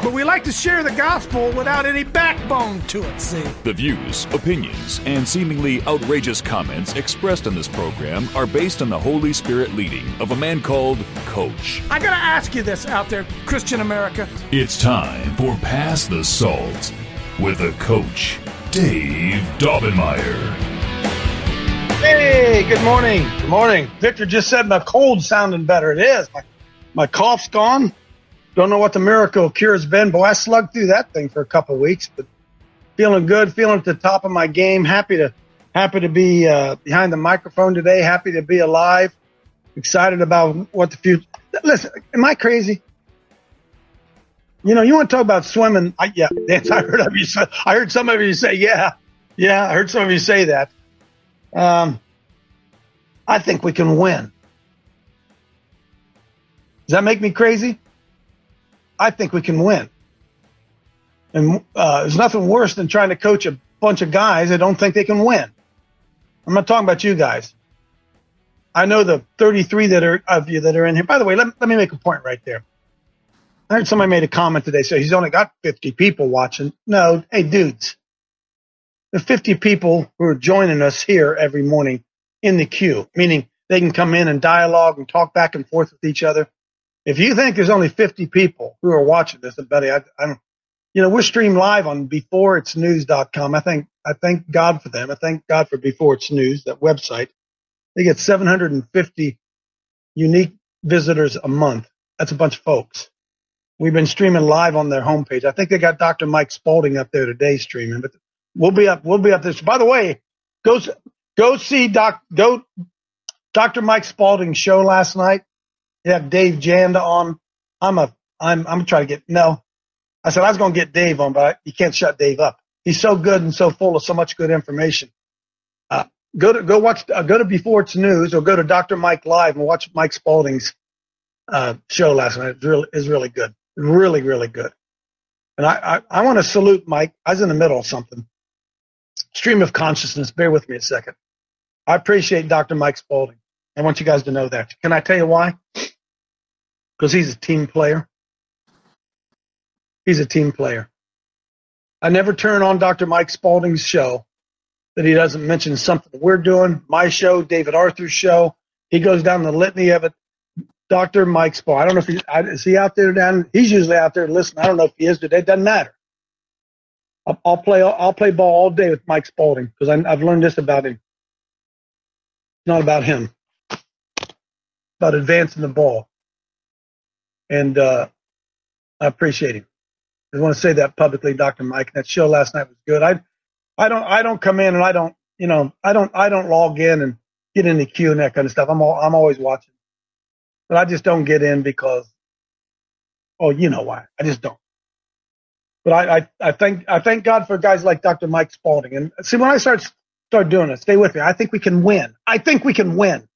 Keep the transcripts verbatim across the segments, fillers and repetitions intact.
but we like to share the gospel without any backbone to it, see? The views, opinions, and seemingly outrageous comments expressed on this program are based on the Holy Spirit leading of a man called Coach. I gotta ask you this out there, Christian America. It's time for Pass the Salt with a Coach, Dave Daubenmire. Hey, good morning. Good morning. Victor just said my cold's sounding better. It is. My, my cough's gone. Don't know what the miracle cure has been. Boy, I slugged through that thing for a couple of weeks, but feeling good, feeling at the top of my game. Happy to happy to be uh, behind the microphone today. Happy to be alive. Excited about what the future. Listen, am I crazy? You know, you want to talk about swimming? I, yeah, Dance, I heard of you. Say, I heard some of you say, yeah, yeah. I heard some of you say that. Um, I think we can win. Does that make me crazy? I think we can win. And uh, there's nothing worse than trying to coach a bunch of guys that don't think they can win. I'm not talking about you guys. I know the thirty-three that are of you that are in here. By the way, let, let me make a point right there. I heard somebody made a comment today, so he's only got fifty people watching. No, hey, dudes. The fifty people who are joining us here every morning in the queue, meaning they can come in and dialogue and talk back and forth with each other. If you think there's only fifty people who are watching this, and Betty, I, I don't, you know, we're streamed live on before it's news dot com. I think, I thank God for them. I thank God for Before It's News, that website. They get seven hundred fifty unique visitors a month. That's a bunch of folks. We've been streaming live on their homepage. I think they got Doctor Mike Spalding up there today streaming, but we'll be up, we'll be up this. By the way, go, go see Doc, go Doctor Mike Spalding's show last night. You have Dave Janda on. I'm a, I'm, I'm trying to get, no. I said I was going to get Dave on, but you can't shut Dave up. He's so good and so full of so much good information. Uh, go to, go watch, uh, go to Before It's News or go to Doctor Mike Live and watch Mike Spalding's, uh, show last night. It's really, it's really good. Really, really good. And I, I, I want to salute Mike. I was in the middle of something. Stream of consciousness. Bear with me a second. I appreciate Doctor Mike Spalding. I want you guys to know that. Can I tell you why? Because he's a team player. He's a team player. I never turn on Doctor Mike Spalding's show that he doesn't mention something we're doing, my show, David Arthur's show. He goes down the litany of it. Doctor Mike Spalding. I don't know if he's, is he out there down? He's usually out there listening. I don't know if he is today. It doesn't matter. I'll, I'll play, I'll play ball all day with Mike Spalding because I've learned this about him. It's not about him. It's about advancing the ball. And uh, I appreciate him. I want to say that publicly, Doctor Mike. That show last night was good. I, I don't, I don't come in and I don't, you know, I don't, I don't log in and get in the queue and that kind of stuff. I'm, all, I'm always watching, but I just don't get in because, oh, you know why? I just don't. But I, I, I thank, I thank God for guys like Doctor Mike Spalding. And see, when I start, start doing it, stay with me. I think we can win. I think we can win.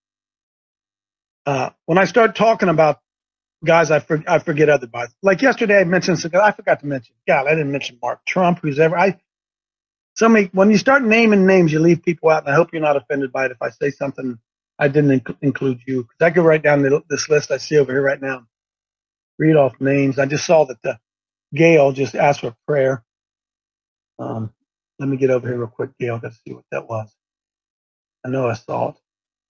Uh, when I start talking about guys, I, for, I forget other guys. Like yesterday, I mentioned, I forgot to mention, God, I didn't mention Mark Trump, who's ever, I, somebody, when you start naming names, you leave people out, and I hope you're not offended by it if I say something I didn't inc- include you. Because I go right down the, this list I see over here right now, read off names. I just saw that the Gail just asked for prayer. Um, let me get over here real quick, Gail. Got to see what that was. I know I saw it.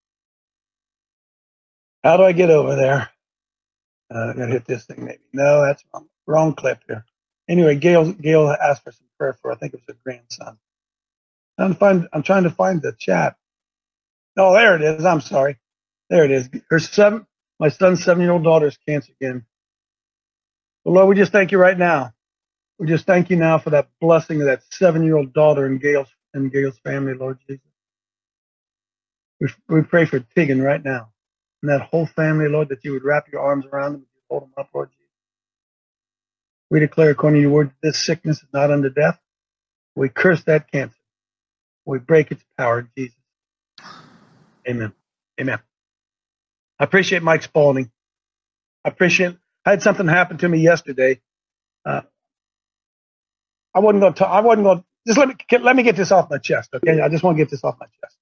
How do I get over there? Uh, I gotta hit this thing maybe. No, that's wrong. Wrong clip here. Anyway, Gail Gail asked for some prayer for, I think it was her grandson. I'm find I'm trying to find the chat. Oh, there it is. I'm sorry. There it is. Her seven my son's seven year old daughter's cancer again. Well, Lord, we just thank you right now. We just thank you now for that blessing of that seven year old daughter in Gail's in Gail's family, Lord Jesus. We we pray for Tegan right now. And that whole family, Lord, that you would wrap your arms around them and hold them up, Lord Jesus. We declare, according to your word, that this sickness is not unto death. We curse that cancer. We break its power in Jesus. Amen. Amen. I appreciate Mike Spalding. I appreciate, I had something happen to me yesterday. Uh, I wasn't going to talk, I wasn't going to, just let me, let me get this off my chest, okay? I just want to get this off my chest.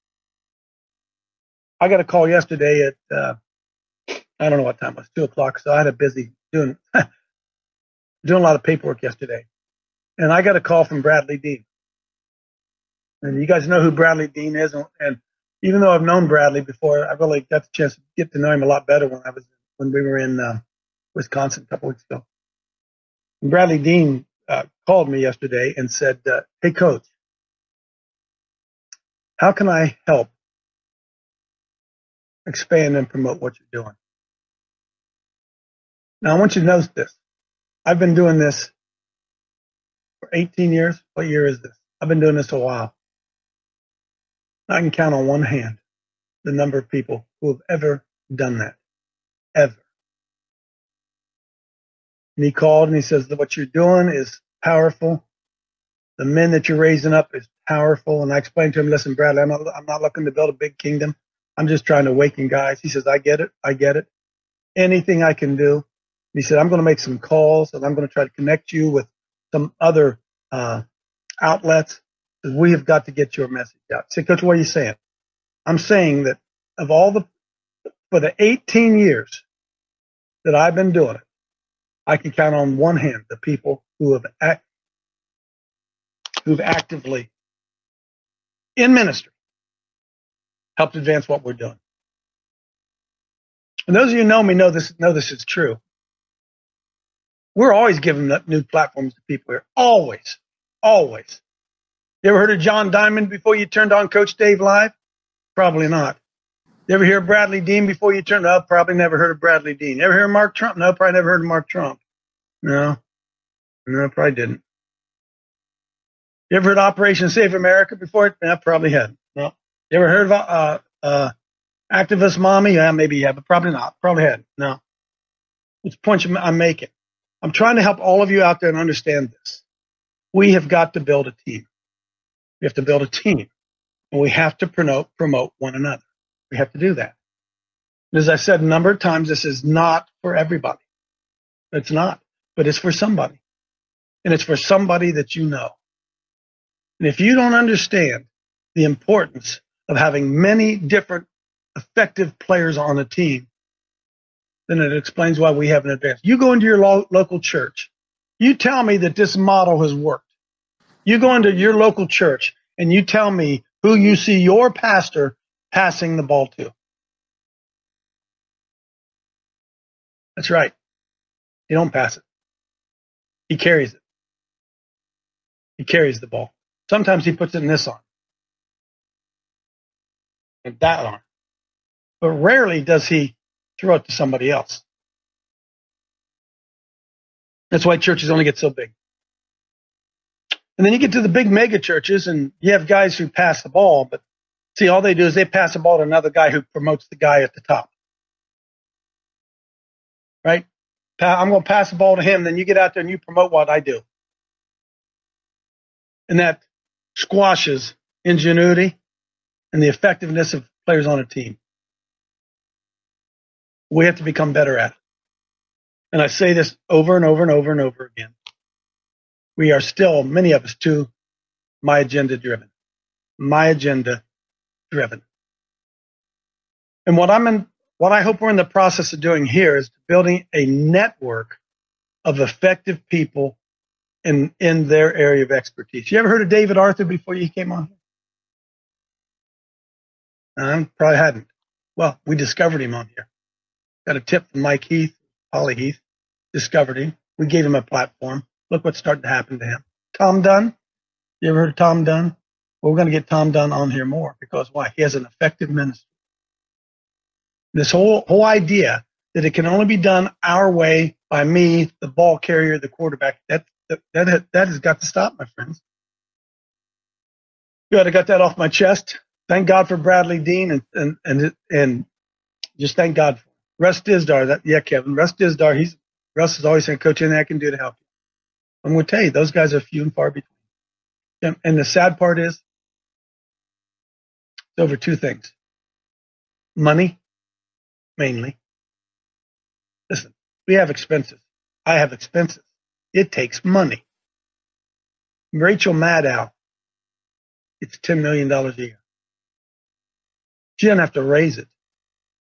I got a call yesterday at, uh, I don't know what time it was, two o'clock, so I had a busy doing, doing a lot of paperwork yesterday, and I got a call from Bradley Dean. And you guys know who Bradley Dean is, and, and even though I've known Bradley before, I really got the chance to get to know him a lot better when I was when we were in uh, Wisconsin a couple weeks ago. And Bradley Dean uh, called me yesterday and said, uh, "Hey, Coach, how can I help expand and promote what you're doing?" Now, I want you to notice this. I've been doing this for eighteen years. What year is this? I've been doing this a while. I can count on one hand the number of people who have ever done that, ever. And he called and he says that what you're doing is powerful. The men that you're raising up is powerful. And I explained to him, listen, Bradley, I'm not, I'm not looking to build a big kingdom. I'm just trying to awaken guys. He says, I get it. I get it. Anything I can do. He said, I'm going to make some calls and I'm going to try to connect you with some other uh, outlets. We have got to get your message out. I said, Coach, what are you saying? I'm saying that of all the, for the eighteen years that I've been doing it, I can count on one hand the people who have act, who've actively, in ministry, helped advance what we're doing. And those of you who know me know this, know this is true. We're always giving up new platforms to people here. Always. Always. You ever heard of John Diamond before you turned on Coach Dave Live? Probably not. You ever hear of Bradley Dean before you turned up? Probably never heard of Bradley Dean. You ever hear of Mark Trump? No, probably never heard of Mark Trump. No. No, probably didn't. You ever heard of Operation Save America before? No, probably hadn't. No. You ever heard of uh, uh, Activist Mommy? Yeah, maybe yeah, but probably not. Probably hadn't. No. It's the point I'm making. I'm trying to help all of you out there and understand this. We have got to build a team. We have to build a team, and we have to promote, promote one another. We have to do that. And as I said a number of times, this is not for everybody. It's not, but it's for somebody. And it's for somebody that you know. And if you don't understand the importance of having many different effective players on a team, then it explains why we have an advantage. You go into your lo- local church. You tell me that this model has worked. You go into your local church and you tell me who you see your pastor passing the ball to. That's right. He don't pass it. He carries it. He carries the ball. Sometimes he puts it in this arm and that arm. But rarely does he throw it to somebody else. That's why churches only get so big. And then you get to the big mega churches and you have guys who pass the ball, but see, all they do is they pass the ball to another guy who promotes the guy at the top. Right? I'm going to pass the ball to him, then you get out there and you promote what I do. And that squashes ingenuity and the effectiveness of players on a team. We have to become better at it. And I say this over and over and over and over again. We are still, many of us, too, my agenda driven. My agenda driven. And what I'm in, what I hope we're in the process of doing here is building a network of effective people in, in their area of expertise. You ever heard of David Arthur before you came on here? I probably hadn't. Well, we discovered him on here. Got a tip from Mike Heath, Holly Heath, discovered him. We gave him a platform. Look what's starting to happen to him. Tom Dunn. You ever heard of Tom Dunn? Well, we're going to get Tom Dunn on here more because why? He has an effective ministry. This whole whole idea that it can only be done our way by me, the ball carrier, the quarterback, that that that, that has got to stop, my friends. Good, I got that off my chest. Thank God for Bradley Dean and and and, and just thank God for him. Russ Dizdar. That yeah, Kevin. Russ Dizdar. He's Russ is always saying, Coach, anything I can do to help you. I'm going to tell you, those guys are few and far between. And, and the sad part is, it's over two things. Money, mainly. Listen, we have expenses. I have expenses. It takes money. Rachel Maddow, it's ten million dollars a year. She doesn't have to raise it.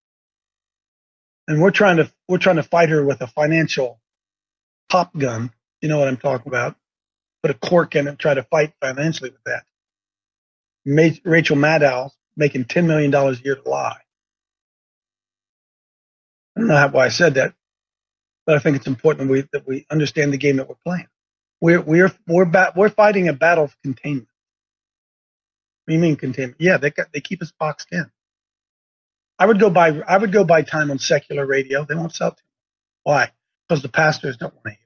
And we're trying to, we're trying to fight her with a financial Top Gun You know what I'm talking about. Put a cork in it and try to fight financially with that. Ma- Rachel Maddow making ten million dollars a year to lie. I don't know how, why I said that, but I think it's important that we, that we understand the game that we're playing. We're we're we're ba- we're fighting a battle of containment. What do you mean containment? Yeah, they got, they keep us boxed in. I would go buy I would go buy time on secular radio. They won't sell to me. Why? Because the pastors don't want to hear.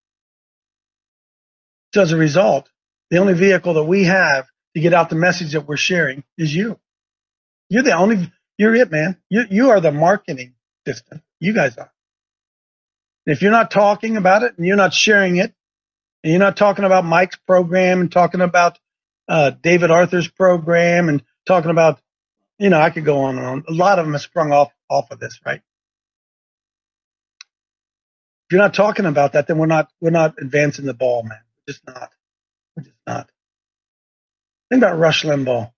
So as a result, the only vehicle that we have to get out the message that we're sharing is you. You're the only. You're it, man. You you are the marketing system. You guys are. If you're not talking about it and you're not sharing it, and you're not talking about Mike's program and talking about uh, David Arthur's program and talking about, you know, I could go on and on. A lot of them have sprung off, off of this, right? If you're not talking about that, then we're not, we're not advancing the ball, man. We're just not. We're just not. Think about Rush Limbaugh.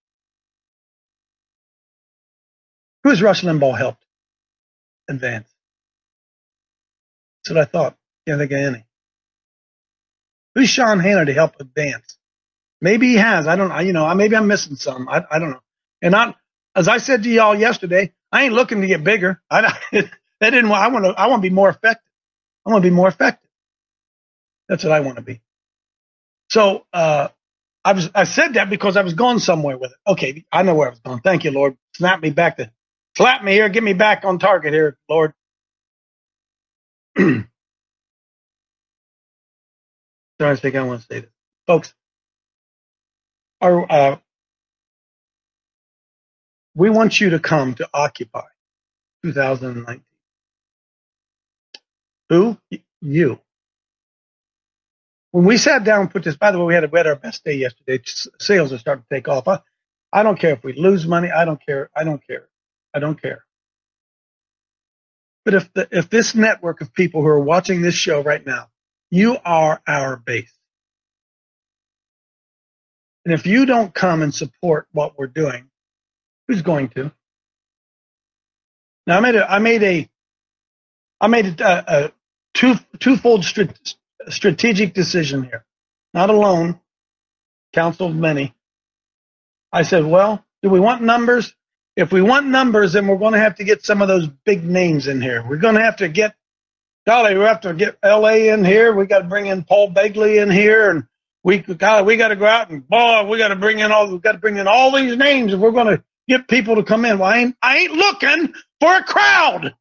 Who has Rush Limbaugh helped advance? That's what I thought. Can't think of any. Who's Sean Hannity help advance? Maybe he has. I don't know. You know, maybe I'm missing some. I, I don't know. And I, as I said to y'all yesterday, I ain't looking to get bigger. I, that didn't. I want to. I want to be more effective. I want to be more effective. That's what I want to be. So uh, I was. I said that because I was going somewhere with it. Okay, I know where I was going. Thank you, Lord. Snap me back to. Slap me here. Get me back on target here, Lord. I think I want to say this, folks. Our, uh, we want you to come to Occupy two thousand nineteen. Who? You. When we sat down and put this, by the way, we had, we had our best day yesterday. Sales are starting to take off. I, I don't care if we lose money. I don't care. I don't care. I don't care. But if the, if this network of people who are watching this show right now, you are our base. And if you don't come and support what we're doing, who's going to? Now I made a, I made a, I made a, a two, twofold strat, strategic decision here. Not alone, counsel of many. I said, well, do we want numbers? If we want numbers, then we're going to have to get some of those big names in here. We're going to have to get, golly, we have to get L A in here. We got to bring in Paul Begley in here, and we got we got to go out and boy, we got to bring in all we got to bring in all these names if we're going to get people to come in. Well, I ain't I ain't looking for a crowd.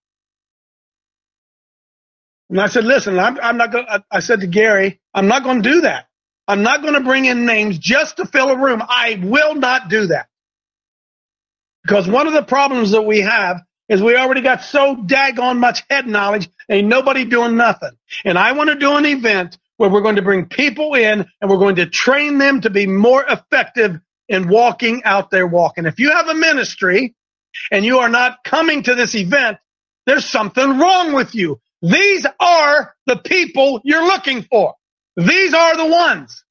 And I said, listen, I'm, I'm not going. I said to Gary, I'm not going to do that. I'm not going to bring in names just to fill a room. I will not do that. Because one of the problems that we have is we already got so daggone much head knowledge, ain't nobody doing nothing. And I want to do an event where we're going to bring people in and we're going to train them to be more effective in walking out there walking. If you have a ministry and you are not coming to this event, there's something wrong with you. These are the people you're looking for. These are the ones.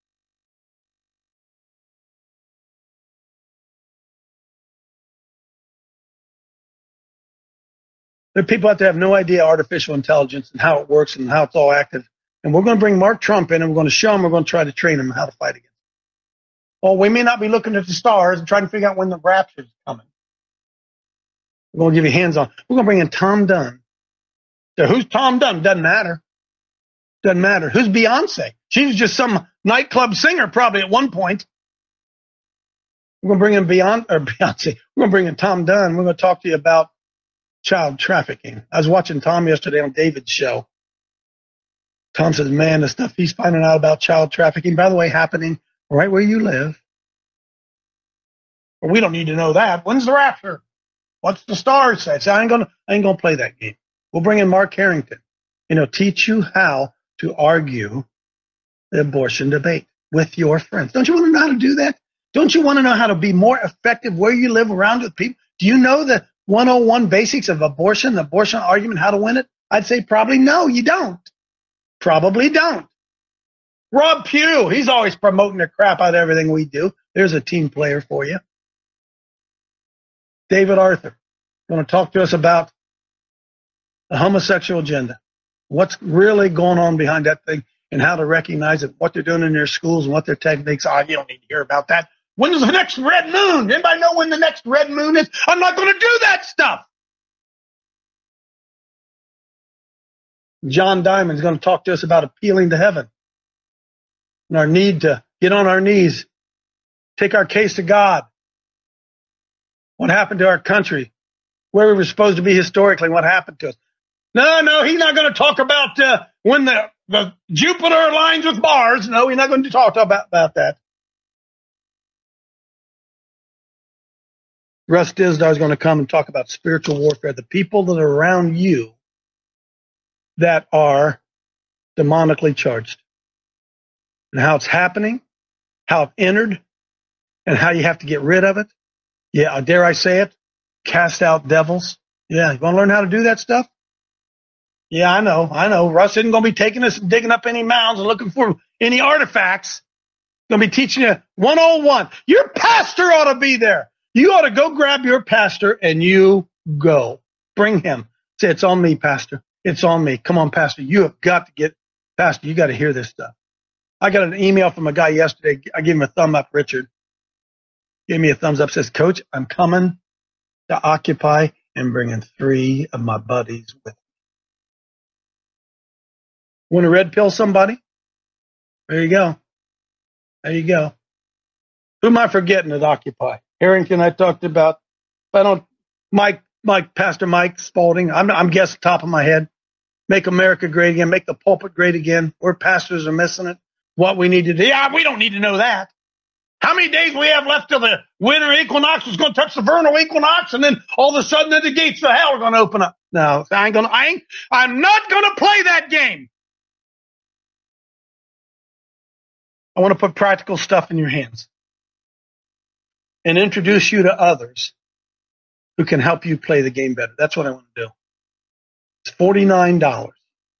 There are people out there who have no idea artificial intelligence and how it works and how it's all active. And we're going to bring Mark Trump in and we're going to show him, we're going to try to train him how to fight against it. Well, we may not be looking at the stars and trying to figure out when the rapture is coming. We're going to give you hands on. We're going to bring in Tom Dunn. So who's Tom Dunn? Doesn't matter. Doesn't matter. Who's Beyonce? She was just some nightclub singer probably at one point. We're going to bring in Beyonce, or Beyonce. We're going to bring in Tom Dunn. We're going to talk to you about child trafficking. I was watching Tom yesterday on David's show. Tom says, man, the stuff he's finding out about child trafficking, by the way, happening right where you live. Well, we don't need to know that. When's the rapture? What's the stars say? So I ain't gonna, I ain't gonna play that game. We'll bring in Mark Harrington. You know, teach you how to argue the abortion debate with your friends. Don't you want to know how to do that? Don't you want to know how to be more effective where you live around with people? Do you know the one oh one basics of abortion, the abortion argument, how to win it? I'd say probably no, you don't. Probably don't. Rob Pugh, he's always promoting the crap out of everything we do. There's a team player for you. David Arthur, going to talk to us about the homosexual agenda. What's really going on behind that thing? and how to recognize it, what they're doing in their schools and what their techniques are. You don't need to hear about that. When is the next red moon? Anybody know when the next red moon is? I'm not going to do that stuff. John Diamond's going to talk to us about appealing to heaven and our need to get on our knees, take our case to God. What happened to our country? Where we were supposed to be historically, what happened to us? No, no, he's not going to talk about uh, when the, the Jupiter aligns with Mars. No, he's not going to talk about, about that. Russ Dizdar is going to come and talk about spiritual warfare, the people that are around you that are demonically charged, and how it's happening, how it entered, and how you have to get rid of it. Yeah, dare I say it? Cast out devils. Yeah, you want to learn how to do that stuff? Yeah, I know, I know. Russ isn't going to be taking us and digging up any mounds and looking for any artifacts. He's going to be teaching you one oh one. Your pastor ought to be there. You ought to go grab your pastor and you go. Bring him. Say, it's on me, pastor. It's on me. Come on, pastor. You have got to get, pastor, you got to hear this stuff. I got an email from a guy yesterday. I gave him a thumb up, Richard. Gave me a thumbs up, says, Coach, I'm coming to Occupy and bringing three of my buddies with me. Want to red pill somebody? There you go. There you go. Who am I forgetting at Occupy? Harrington, I talked about. If I don't, Mike, Mike, Pastor Mike Spalding. I'm, I'm guessing top of my head. Make America great again. Make the pulpit great again. Where pastors are missing it. What we need to do. Yeah, we don't need to know that. How many days we have left till the winter equinox is going to touch the vernal equinox, and then all of a sudden the gates of hell are going to open up? No, I ain't going to. I ain't. I'm not going to play that game. I want to put practical stuff in your hands and introduce you to others who can help you play the game better. That's what I want to do. It's forty-nine dollars.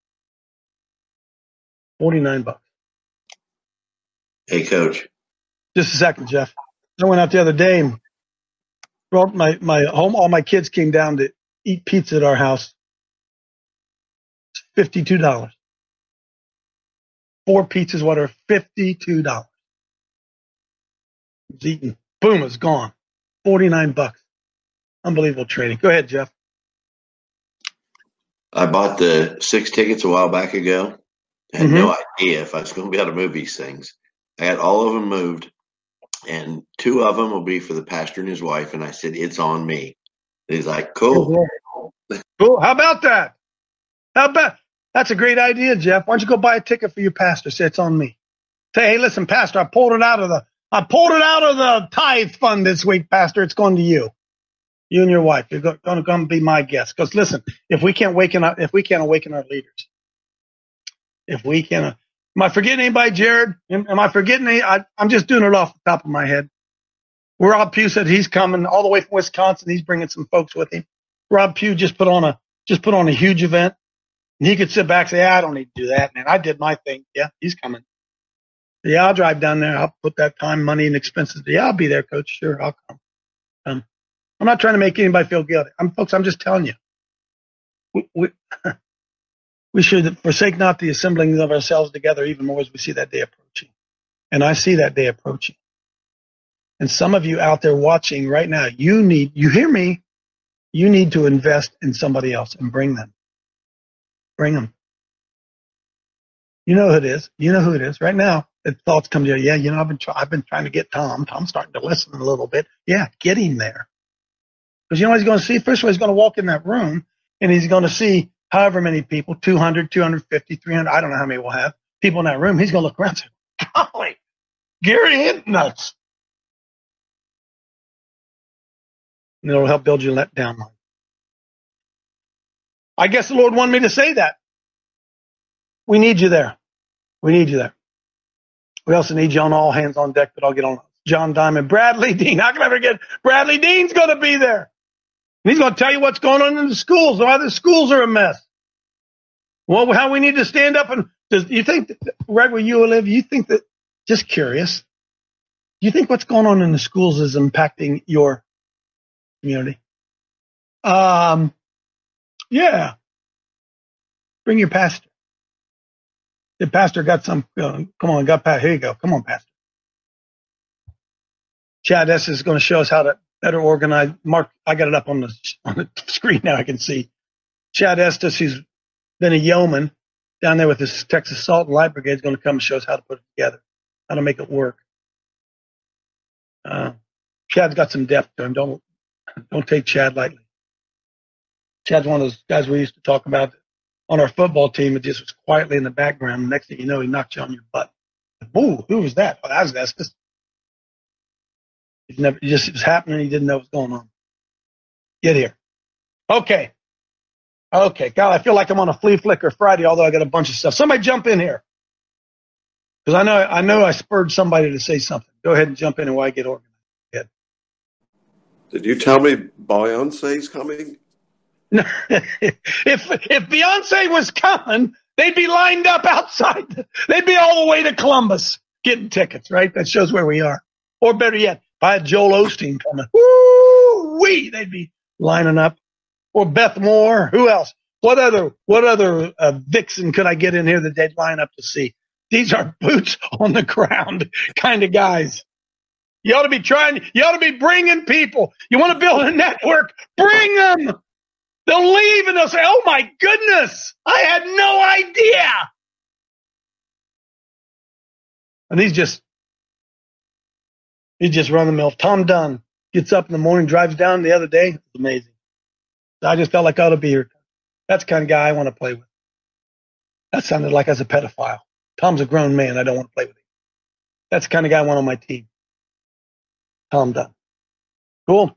forty-nine bucks. Hey, Coach. Just a second, Jeff. I went out the other day and brought my, my home. All my kids came down to eat pizza at our house. It's fifty-two dollars. Four pizzas, what are fifty-two dollars. It's eaten. Boom, it's gone. forty-nine bucks. Unbelievable trading. Go ahead, Jeff. I bought the six tickets a while back ago. I had mm-hmm. no idea if I was going to be able to move these things. I had all of them moved, and two of them will be for the pastor and his wife. And I said, it's on me. And he's like, cool. Cool. How about that? How about That's a great idea, Jeff. Why don't you go buy a ticket for your pastor? Say it's on me. Say, hey, listen, pastor, I pulled it out of the I pulled it out of the tithe fund this week, pastor. It's going to you. You and your wife. You're going to come be my guest. Because listen, if we can't awaken up, if we can't awaken our leaders, if we can, uh, am I forgetting anybody, Jared? Am, am I forgetting any? I, I'm just doing it off the top of my head. Rob Pugh said he's coming all the way from Wisconsin. He's bringing some folks with him. Rob Pugh just put on a just put on a huge event. And he could sit back and say, yeah, I don't need to do that, man. I did my thing. Yeah, he's coming. Yeah, I'll drive down there. I'll put that time, money, and expenses. Yeah, I'll be there, Coach. Sure, I'll come. Um, I'm not trying to make anybody feel guilty. I'm, folks, I'm just telling you. We, we, we should forsake not the assembling of ourselves together even more as we see that day approaching. And I see that day approaching. And some of you out there watching right now, you need, you hear me, you need to invest in somebody else and bring them. Bring them. You know who it is. You know who it is. Right now, the thoughts come to you. Yeah, you know, I've been, try- I've been trying to get Tom. Tom's starting to listen a little bit. Yeah, get him there. Because you know what he's going to see? First of all, he's going to walk in that room, and he's going to see however many people, two hundred, two hundred fifty, three hundred, I don't know how many we'll have, people in that room. He's going to look around and say, golly, Gary ain't nuts. And it'll help build your let down line. I guess the Lord wanted me to say that. We need you there. We need you there. We also need you on all hands on deck, but I'll get on. John Diamond, Bradley Dean. How can I forget? Bradley Dean's going to be there. And he's going to tell you what's going on in the schools, why the schools are a mess. Well, how we need to stand up and, does you think, that, right where you live, you think that, just curious, do you think what's going on in the schools is impacting your community? Um, yeah. Bring your pastor. The pastor got some. Uh, come on, got Pat. Here you go. Come on, pastor. Chad S is going to show us how to better organize. Mark, I got it up on the on the screen now. I can see Chad Estes, who's been a yeoman down there with his Texas Salt and Light Brigade, is going to come and show us how to put it together, how to make it work. Uh, Chad's got some depth to him. Don't don't take Chad lightly. Chad's one of those guys we used to talk about on our football team. It just was quietly in the background. Next thing you know, he knocked you on your butt. Ooh, who was that? Oh, that was Estes. It never, it just it was happening. He didn't know what was going on. Get here. Okay. Okay. God, I feel like I'm on a flea flicker Friday, although I got a bunch of stuff. Somebody jump in here. Because I know I know I spurred somebody to say something. Go ahead and jump in and while I get organized. Go ahead. Did you tell me Beyonce's coming? No. if if Beyonce was coming, they'd be lined up outside. They'd be all the way to Columbus getting tickets, right? That shows where we are. Or better yet, if I had Joel Osteen coming, woo-wee, they'd be lining up. Or Beth Moore. Who else? What other what other uh, vixen could I get in here that they'd line up to see? These are boots on the ground kind of guys. You ought to be trying. You ought to be bringing people. You want to build a network? Bring them. They'll leave and they'll say, "Oh my goodness, I had no idea." And he's just he's just run the mill. Tom Dunn gets up in the morning, drives down the other day. It's amazing. I just felt like I ought to be here. That's the kind of guy I want to play with. That sounded like I was a pedophile. Tom's a grown man. I don't want to play with him. That's the kind of guy I want on my team. Tom Dunn. Cool.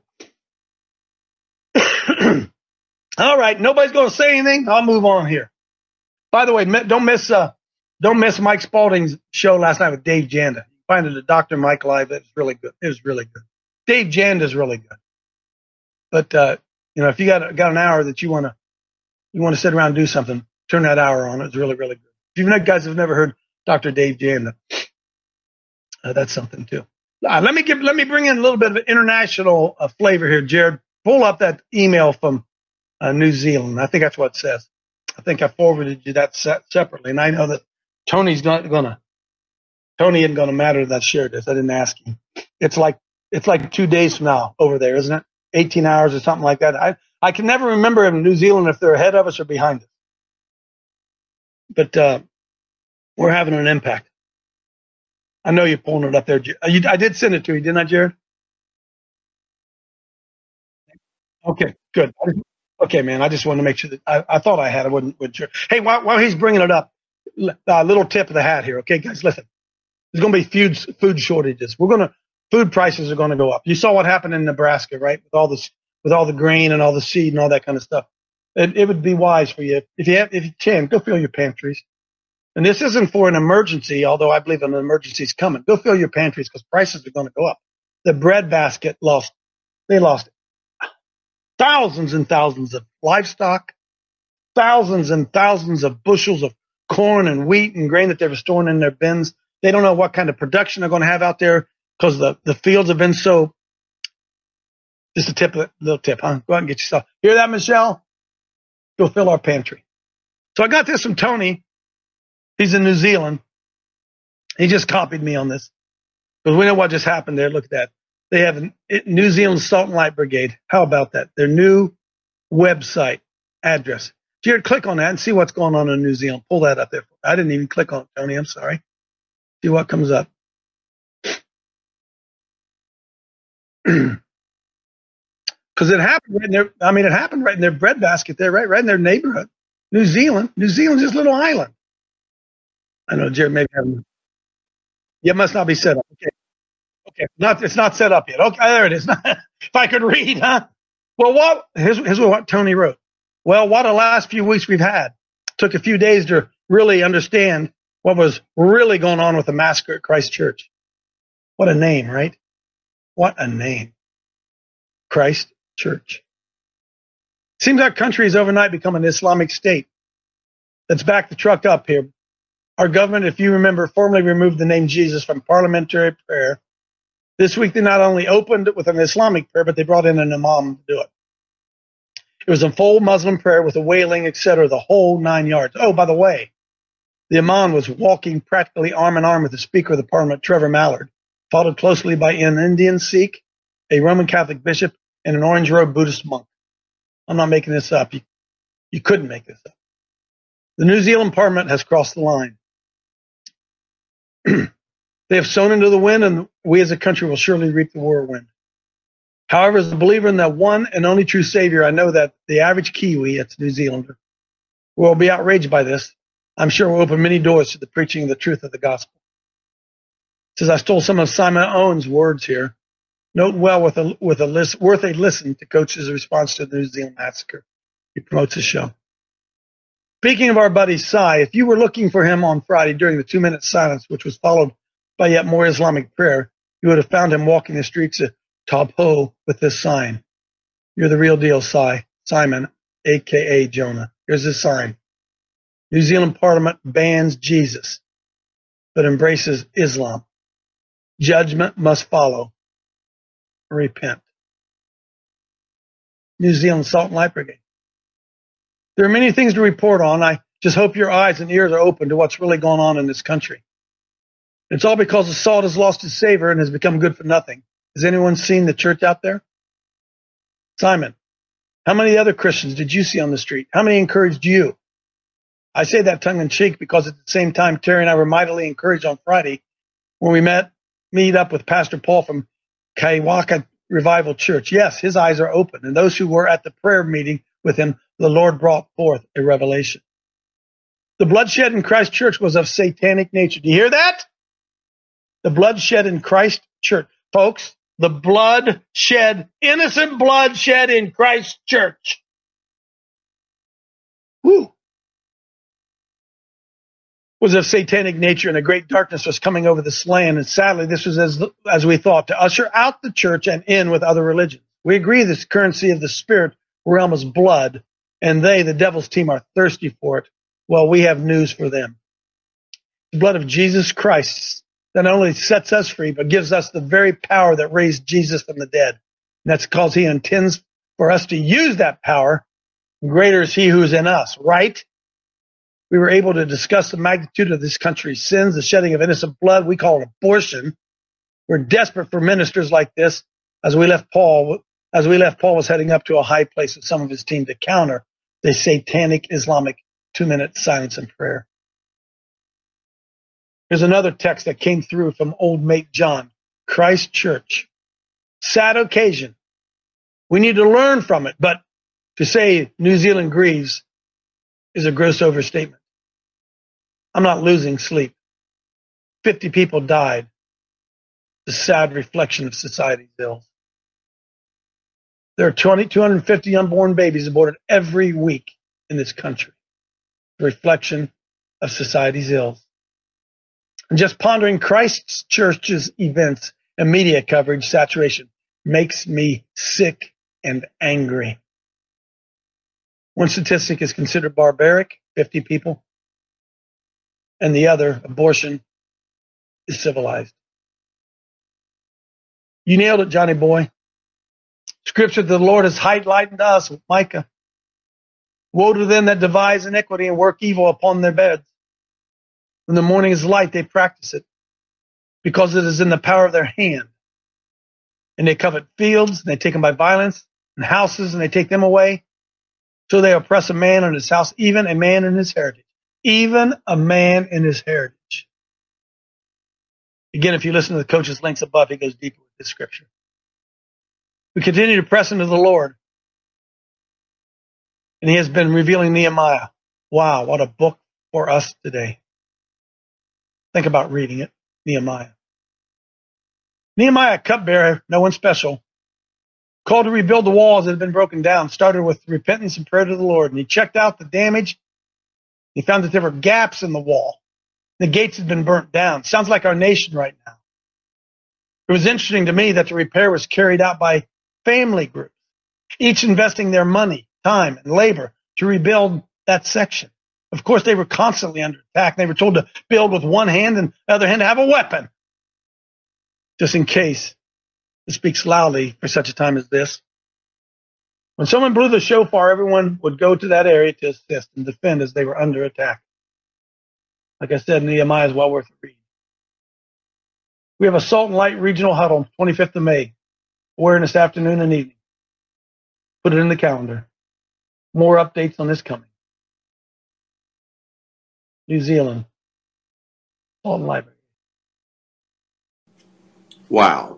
All right. Nobody's going to say anything. I'll move on here. By the way, don't miss uh, don't miss Mike Spalding's show last night with Dave Janda. Find it at Doctor Mike Live. It's really good. It was really good. Dave Janda's really good. But uh, you know, if you got got an hour that you want to you want to sit around and do something, turn that hour on. It's really really good. If you guys have never heard Doctor Dave Janda, uh, that's something too. Uh, let me give let me bring in a little bit of international uh, flavor here, Jared. Pull up that email from uh, New Zealand. I think that's what it says. I think I forwarded you that set separately, and I know that Tony's not gonna. Tony isn't gonna matter that I shared this. I didn't ask him. It's like it's like two days from now over there, isn't it? eighteen hours or something like that. I, I can never remember in New Zealand if they're ahead of us or behind us. But uh, we're having an impact. I know you're pulling it up there. You, I did send it to you, didn't I, Jared? Okay, good. Okay, man, I just wanted to make sure that I, I thought I had it. Wasn't, wasn't sure. Hey, while, while he's bringing it up, a uh, little tip of the hat here. Okay, guys, listen. There's going to be food, food shortages. We're going to Food prices are going to go up. You saw what happened in Nebraska, right? With all this, with all the grain and all the seed and all that kind of stuff. It, it would be wise for you if you have, if you can, go fill your pantries. And this isn't for an emergency, although I believe an emergency is coming. Go fill your pantries because prices are going to go up. The bread basket lost. They lost thousands and thousands of livestock, thousands and thousands of bushels of corn and wheat and grain that they were storing in their bins. They don't know what kind of production they're going to have out there. Because the, the fields have been so, just a tip, a little tip, huh? Go out and get yourself. Hear that, Michelle? Go fill our pantry. So I got this from Tony. He's in New Zealand. He just copied me on this. Because we know what just happened there. Look at that. They have a New Zealand Salt and Light Brigade. How about that? Their new website address. Jared, click on that and see what's going on in New Zealand. Pull that up there. I didn't even click on it, Tony. I'm sorry. See what comes up. Because it happened right in their, I mean, it happened right in their bread basket there, right, right in their neighborhood. New Zealand. New Zealand's this little island. I know, Jared, maybe having, yeah, it must not be set up. Okay. Okay. Not, it's not set up yet. Okay. There it is. If I could read, huh? Well, what, here's, here's what Tony wrote. Well, what the last few weeks we've had. Took a few days to really understand what was really going on with the massacre at Christ Church. What a name, right? What a name. Christ Church. Seems our country has overnight become an Islamic state. Let's back the truck up here. Our government, if you remember, formally removed the name Jesus from parliamentary prayer. This week they not only opened it with an Islamic prayer, but they brought in an imam to do it. It was a full Muslim prayer with a wailing, et cetera, the whole nine yards. Oh, by the way, The Imam was walking practically arm in arm with the Speaker of the Parliament, Trevor Mallard, followed closely by an Indian Sikh, a Roman Catholic bishop, and an orange-robed Buddhist monk. I'm not making this up. You, you couldn't make this up. The New Zealand Parliament has crossed the line. They have sown into the wind, and we as a country will surely reap the whirlwind. However, as a believer in the one and only true Savior, I know that the average Kiwi, that's New Zealander, will be outraged by this. I'm sure will open many doors to the preaching of the truth of the gospel. It says, I stole some of Simon Owen's words here. Note well with a, with a list, worth a listen to Coach's response to the New Zealand massacre. He promotes his show. Speaking of our buddy Sai, if you were looking for him on Friday during the two-minute silence, which was followed by yet more Islamic prayer, you would have found him walking the streets of Taupo with this sign. You're the real deal, Sai. Simon, a k a. Jonah. Here's his sign. New Zealand Parliament bans Jesus, but embraces Islam. Judgment must follow. Repent. New Zealand Salt and Light Brigade. There are many things to report on. I just hope your eyes and ears are open to what's really going on in this country. It's all because the salt has lost its savor and has become good for nothing. Has anyone seen the church out there? Simon, how many other Christians did you see on the street? How many encouraged you? I say that tongue-in-cheek because at the same time, Terry and I were mightily encouraged on Friday when we met, meet up with Pastor Paul from Kaiwaka Revival Church. Yes, his eyes are open, and those who were at the prayer meeting with him, the Lord brought forth a revelation. The bloodshed in Christ Church was of satanic nature. Do you hear that? The bloodshed in Christ Church. Folks, the blood shed, innocent blood shed in Christ Church. Woo. Was of satanic nature, and a great darkness was coming over this land. And sadly, this was as, as we thought, to usher out the church and in with other religions. We agree this currency of the spirit realm is blood, and they, the devil's team, are thirsty for it. Well, we have news for them. The blood of Jesus Christ that not only sets us free, but gives us the very power that raised Jesus from the dead. And that's because he intends for us to use that power. Greater is he who is in us, right? We were able to discuss the magnitude of this country's sins, the shedding of innocent blood. We call it abortion. We're desperate for ministers like this. As we left Paul, as we left Paul was heading up to a high place with some of his team to counter the satanic Islamic two-minute silence and prayer. Here's another text that came through from old mate John. Christ Church. Sad occasion. We need to learn from it, but to say New Zealand grieves is a gross overstatement. I'm not losing sleep. fifty people died. It's a sad reflection of society's ills. There are two hundred fifty unborn babies aborted every week in this country. A reflection of society's ills. And just pondering Christ's Church's events and media coverage saturation makes me sick and angry. One statistic is considered barbaric, fifty people, and the other, abortion, is civilized. You nailed it, Johnny boy. Scripture the Lord has highlighted to us with Micah. Woe to them that devise iniquity and work evil upon their beds. When the morning is light, they practice it, because it is in the power of their hand. And they covet fields, and they take them by violence, and houses, and they take them away. So they oppress a man in his house, even a man in his heritage. Even a man in his heritage. Again, if you listen to the coach's links above, he goes deeper with this scripture. We continue to press into the Lord. And he has been revealing Nehemiah. Wow, what a book for us today. Think about reading it, Nehemiah. Nehemiah, cupbearer, no one special, called to rebuild the walls that had been broken down, started with repentance and prayer to the Lord. And he checked out the damage. He found that there were gaps in the wall. The gates had been burnt down. Sounds like our nation right now. It was interesting to me that the repair was carried out by family groups, each investing their money, time, and labor to rebuild that section. Of course, they were constantly under attack. They were told to build with one hand and the other hand to have a weapon. Just in case. It speaks loudly for such a time as this. When someone blew the shofar, everyone would go to that area to assist and defend as they were under attack. Like I said, Nehemiah is well worth a read. We have a Salt and Light Regional Huddle, twenty-fifth of May. Awareness afternoon and evening. Put it in the calendar. More updates on this coming. New Zealand. Salt and Light. Wow.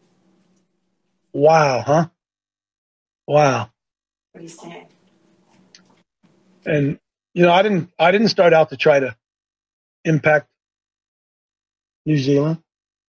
Wow, huh? Wow. What are you saying? And you know, I didn't I didn't start out to try to impact New Zealand.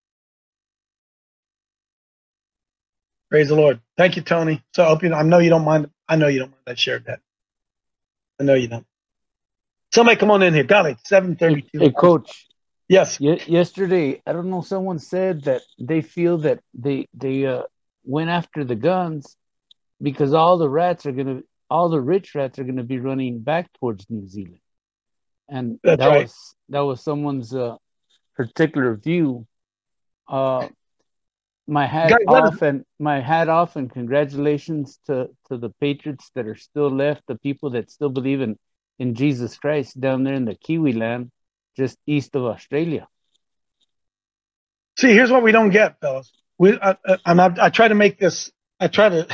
Praise the Lord. Thank you, Tony. So I hope you know, I know you don't mind. I know you don't mind I shared that. I know you don't. Somebody come on in here. Golly, seven thirty-two. Hey, Coach. Yes. Y- yesterday, I don't know, someone said that they feel that they they uh, went after the guns because all the rats are going to, all the rich rats are going to be running back towards New Zealand. And That's that right. was that was someone's uh, particular view. Uh, my hat Guys, let us- off and my hat off and congratulations to, to the patriots that are still left, the people that still believe in, in Jesus Christ down there in the Kiwi land, just east of Australia. See, here's what we don't get, fellas. We, I, I, I'm, I try to make this. I try to.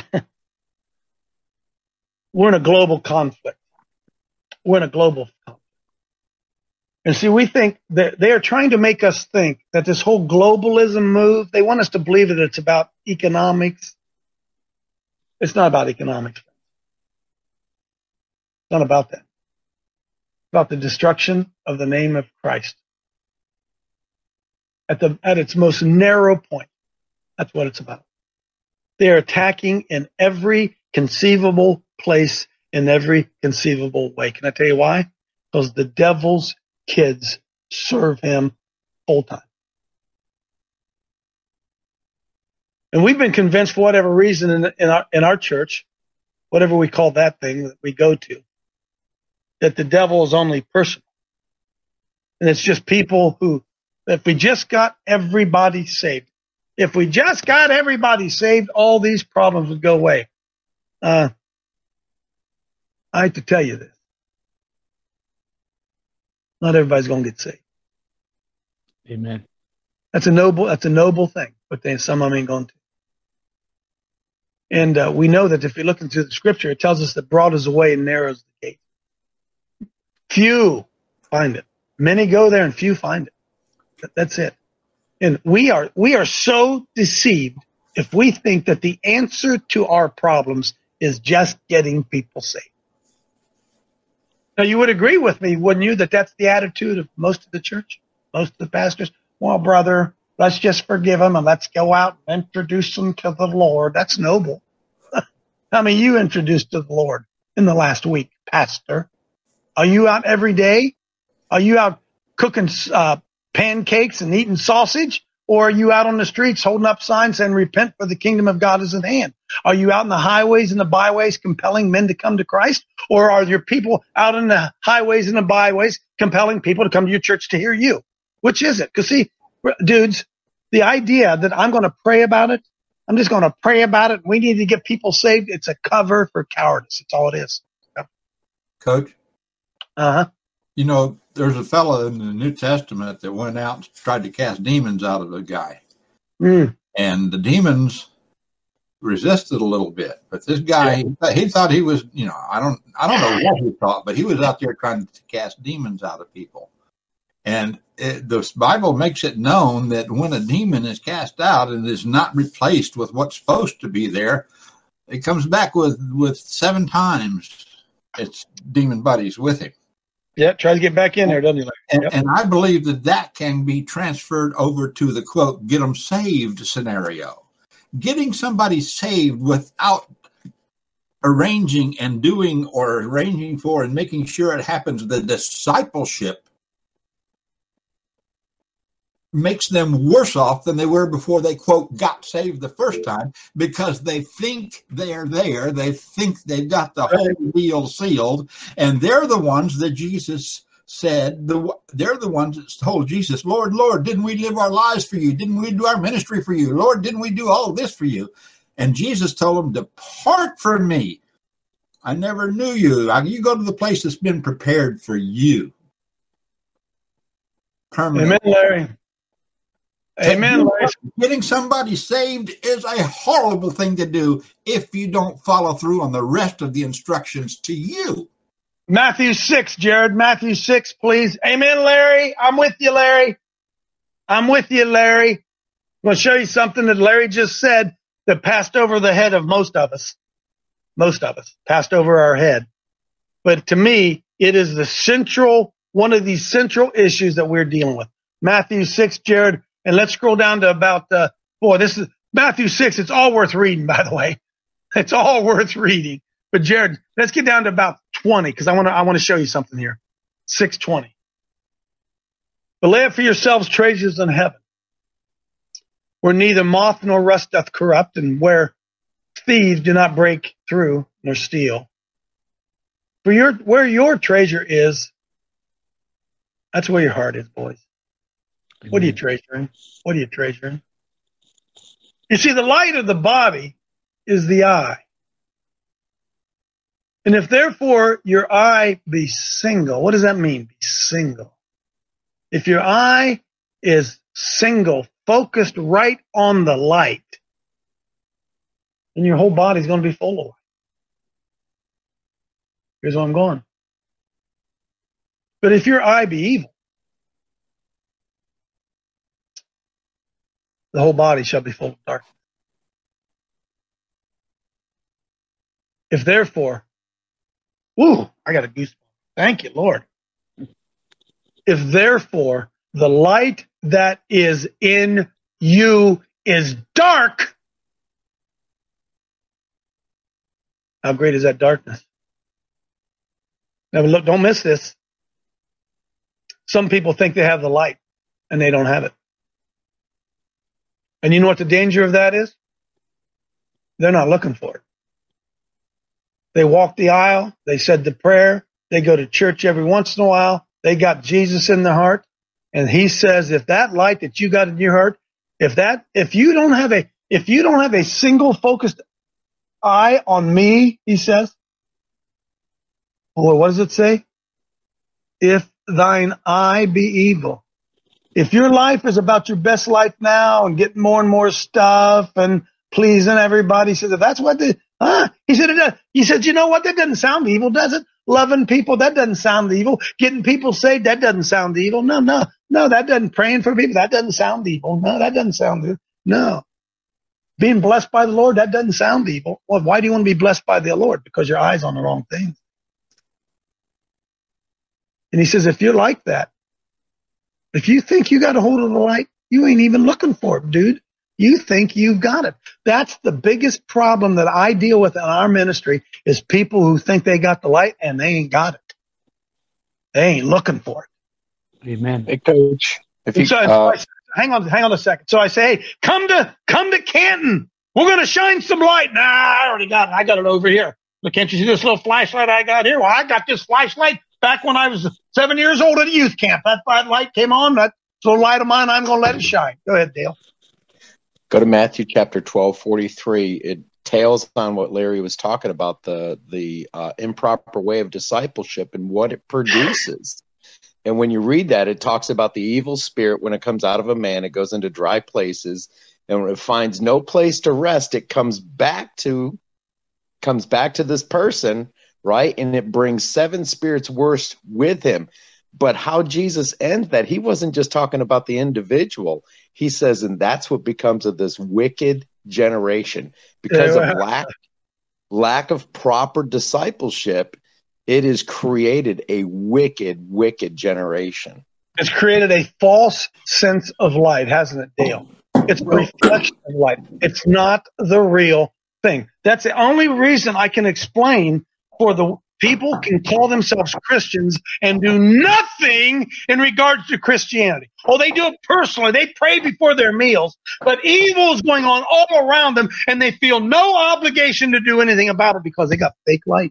We're in a global conflict. We're in a global conflict. And see, we think that they are trying to make us think that this whole globalism move, they want us to believe that it's about economics. It's not about economics. It's not about that. It's about the destruction of the name of Christ. At the, at its most narrow point. That's what it's about. They are attacking in every conceivable place, in every conceivable way. Can I tell you why? Because the devil's kids serve him full time. And we've been convinced for whatever reason in, in our in our church, whatever we call that thing that we go to, that the devil is only personal. And it's just people who, if we just got everybody saved, if we just got everybody saved, all these problems would go away. Uh, I hate to tell you this. Not everybody's going to get saved. Amen. That's a noble. That's a noble thing, but then some of them ain't going to. And uh, we know that if you look into the Scripture, it tells us that broad is the way and narrow is the gate. Few find it. Many go there, and few find it. That's it. And we are we are so deceived if we think that the answer to our problems is just getting people saved. Now, you would agree with me, wouldn't you, that that's the attitude of most of the church, most of the pastors? Well, brother, let's just forgive them and let's go out and introduce them to the Lord. That's noble. How many you introduced to the Lord in the last week, pastor? Are you out every day? Are you out cooking uh, pancakes and eating sausage? Or are you out on the streets holding up signs saying, repent for the kingdom of God is at hand? Are you out in the highways and the byways compelling men to come to Christ? Or are your people out in the highways and the byways compelling people to come to your church to hear you? Which is it? Because see, dudes, the idea that I'm going to pray about it, I'm just going to pray about it, we need to get people saved, it's a cover for cowardice. It's all it is. Coach? Uh-huh. You know, there's a fellow in the New Testament that went out and tried to cast demons out of a guy. Mm. And the demons resisted a little bit. But this guy, yeah. he thought he was, you know, I don't I don't know what he thought, but he was out there trying to cast demons out of people. And it, the Bible makes it known that when a demon is cast out and is not replaced with what's supposed to be there, it comes back with, with seven times its demon buddies with him. Yeah, try to get back in there, doesn't he? And, yep. and I believe that that can be transferred over to the, quote, get them saved scenario. Getting somebody saved without arranging and doing or arranging for and making sure it happens, the discipleship makes them worse off than they were before they, quote, got saved the first time, because they think they're there. They think they've got the whole deal sealed. And they're the ones that Jesus said, the, they're the ones that told Jesus, Lord, Lord, didn't we live our lives for you? Didn't we do our ministry for you? Lord, didn't we do all of this for you? And Jesus told them, depart from me. I never knew you. You go to the place that's been prepared for you. permanently. Amen, Larry. Amen, Larry. Getting somebody saved is a horrible thing to do if you don't follow through on the rest of the instructions to you. Matthew six, Jared. Matthew six, please. Amen, Larry. I'm with you, Larry. I'm with you, Larry. I'm going to show you something that Larry just said that passed over the head of most of us. Most of us passed over our head. But to me, it is the central, one of these central issues that we're dealing with. Matthew six, Jared. And let's scroll down to about, uh, boy, this is Matthew six. It's all worth reading, by the way. It's all worth reading. But Jared, let's get down to about twenty because I want to, I want to show you something here. six twenty. But lay up for yourselves treasures in heaven, where neither moth nor rust doth corrupt, and where thieves do not break through nor steal. For your, where your treasure is, that's where your heart is, boys. What are you treasuring? What are you treasuring? You see, the light of the body is the eye. And if therefore your eye be single, what does that mean, be single? If your eye is single, focused right on the light, then your whole body is going to be full of light. Here's where I'm going. But if your eye be evil, the whole body shall be full of darkness. If therefore, woo, I got a goosebump. Thank you, Lord. If therefore the light that is in you is dark, how great is that darkness? Now look, don't miss this. Some people think they have the light and they don't have it. And you know what the danger of that is? They're not looking for it. They walk the aisle. They said the prayer. They go to church every once in a while. They got Jesus in their heart. And he says, if that light that you got in your heart, if that, if you don't have a, if you don't have a single focused eye on me, he says, or what does it say? If thine eye be evil. If your life is about your best life now and getting more and more stuff and pleasing everybody, he says, if that's what the, huh? He said, it does. He said, you know what? That doesn't sound evil, does it? Loving people, that doesn't sound evil. Getting people saved, that doesn't sound evil. No, no, no, that doesn't, praying for people, that doesn't sound evil. No, that doesn't sound evil. No. Being blessed by the Lord, that doesn't sound evil. Well, why do you want to be blessed by the Lord? Because your eye's on the wrong thing. And he says, if you're like that, if you think you got a hold of the light, you ain't even looking for it, dude. You think you've got it. That's the biggest problem that I deal with in our ministry is people who think they got the light and they ain't got it. They ain't looking for it. Amen. Hey, Coach. If you, so uh, I, hang on, hang on a second. So I say, hey, come to, come to Canton. We're going to shine some light. Nah, I already got it. I got it over here. Look, can't you see this little flashlight I got here? Well, I got this flashlight back when I was seven years old at youth camp. That, that light came on. That little light of mine, I'm going to let it shine. Go ahead, Dale. Go to Matthew chapter twelve, forty-three. It tails on what Larry was talking about, the the uh, improper way of discipleship and what it produces. And when you read that, it talks about the evil spirit when it comes out of a man, it goes into dry places, and when it finds no place to rest, it comes back to comes back to this person, right? And it brings seven spirits worse with him. But how Jesus ends that, he wasn't just talking about the individual. He says, and that's what becomes of this wicked generation. Because of lack, lack of proper discipleship, it has created a wicked, wicked generation. It's created a false sense of light, hasn't it, Dale? It's a reflection of light. It's not the real thing. That's the only reason I can explain for the people can call themselves Christians and do nothing in regards to Christianity. Oh, they do it personally. They pray before their meals, but evil is going on all around them, and they feel no obligation to do anything about it because they got fake light.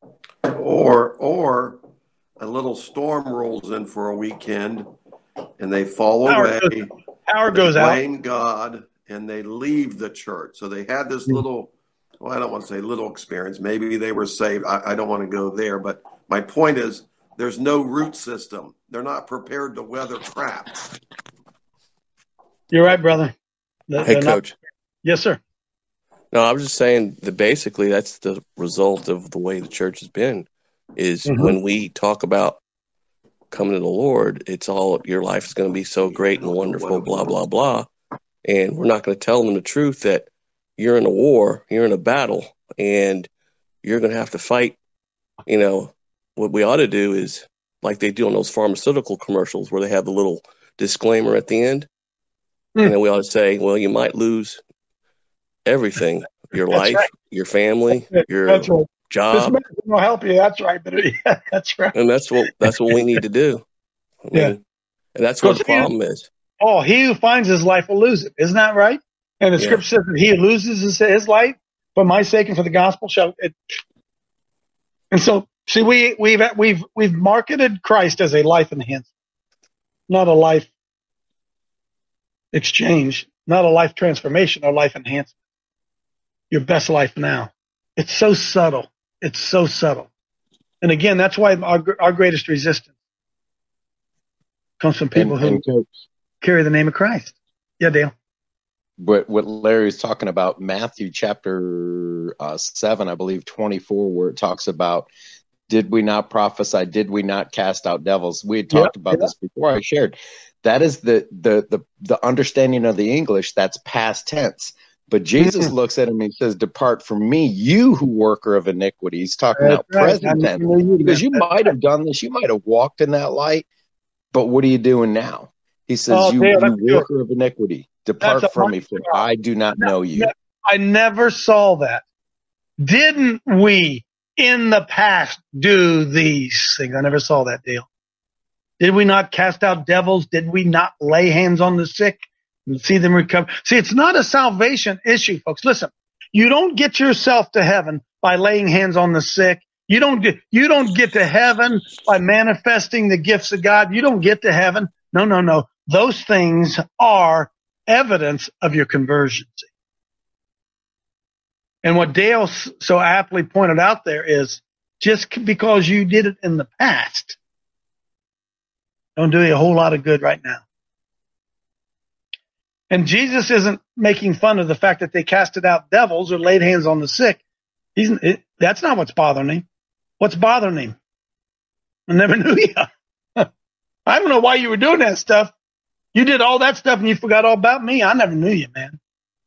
Or, or a little storm rolls in for a weekend, and they fall Power away. goes, power they goes out. blame God, and they leave the church. So they had this little. Well, I don't want to say little experience. Maybe they were saved. I, I don't want to go there. But my point is there's no root system. They're not prepared to weather crap. You're right, brother. They're, Hey, they're Coach. Not... Yes, sir. No, I was just saying that basically that's the result of the way the church has been. Is Mhm. when we talk about coming to the Lord, it's all your life is going to be so great and wonderful, blah blah blah, and we're not going to tell them the truth that you're in a war, you're in a battle, and you're going to have to fight. You know, what we ought to do is like they do on those pharmaceutical commercials where they have the little disclaimer at the end. Mm. And then we ought to say, well, you might lose everything, your That's life, right. your family, your That's right. This job. medicine will help you. That's right. But yeah, that's right. And that's what that's what we need to do. I Yeah. mean, and that's what the Because he- problem is. Oh, he who finds his life will lose it. Isn't that right? And the Yeah. scripture says that he who loses his, his life for my sake and for the gospel shall. It, and so, see, we we've we've we've marketed Christ as a life enhancer, not a life exchange, not a life transformation, or life enhancement. Your best life now. It's so subtle. It's so subtle. And again, that's why our our greatest resistance comes from people And, who and Coach, carry the name of Christ. Yeah, Dale. what what Larry's talking about, Matthew chapter uh, seven, I believe twenty-four, where it talks about, did we not prophesy? Did we not cast out devils? We had talked Yep, about yep. this before. I shared that is the the the the understanding of the English. That's past tense. But Jesus Mhm. looks at him and he says, "Depart from me, you who worker of iniquity." He's talking That's about right. present I tense. know you, Because you man. might have done this, you might have walked in that light, but what are you doing now? He says, Oh, "You, Dale, you that's good. worker of iniquity, depart That's a from me, for mighty God. I do not know you." Ne- I never saw that. Didn't we in the past do these things? I never saw that, Dale. Did we not cast out devils? Did we not lay hands on the sick and see them recover? See, it's not a salvation issue, folks. Listen, you don't get yourself to heaven by laying hands on the sick. You don't get, you don't get to heaven by manifesting the gifts of God. You don't get to heaven. No, no, no. Those things are evidence of your conversion. And what Dale s- so aptly pointed out there is just c- because you did it in the past, don't do you a whole lot of good right now. And Jesus isn't making fun of the fact that they casted out devils or laid hands on the sick. He's, it, that's not what's bothering him. What's bothering him? I never knew you. I don't know why you were doing that stuff. You did all that stuff and you forgot all about me. I never knew you, man.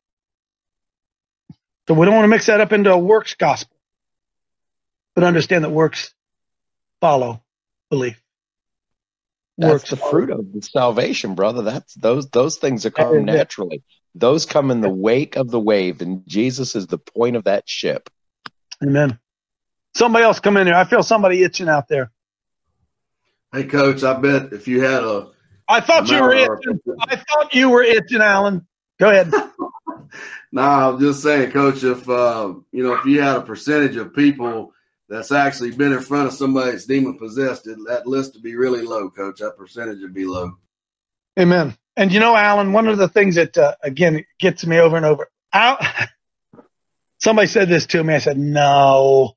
So we don't want to mix that up into a works gospel, but understand that works follow belief. That's Works the follow. fruit of the salvation, brother. That's those those things that That come is it. naturally. Those come in the wake of the wave, and Jesus is the point of that ship. Amen. Somebody else come in here. I feel somebody itching out there. Hey, Coach, I bet if you had a I thought you were Amount itching. I thought you were itching, Alan. Go ahead. No, I was just saying, Coach, if uh, you know, if you had a percentage of people that's actually been in front of somebody that's demon possessed, that list would be really low, Coach. That percentage would be low. Amen. And you know, Alan, one of the things that uh, again gets me over and over. Al, somebody said this to me. I said, no.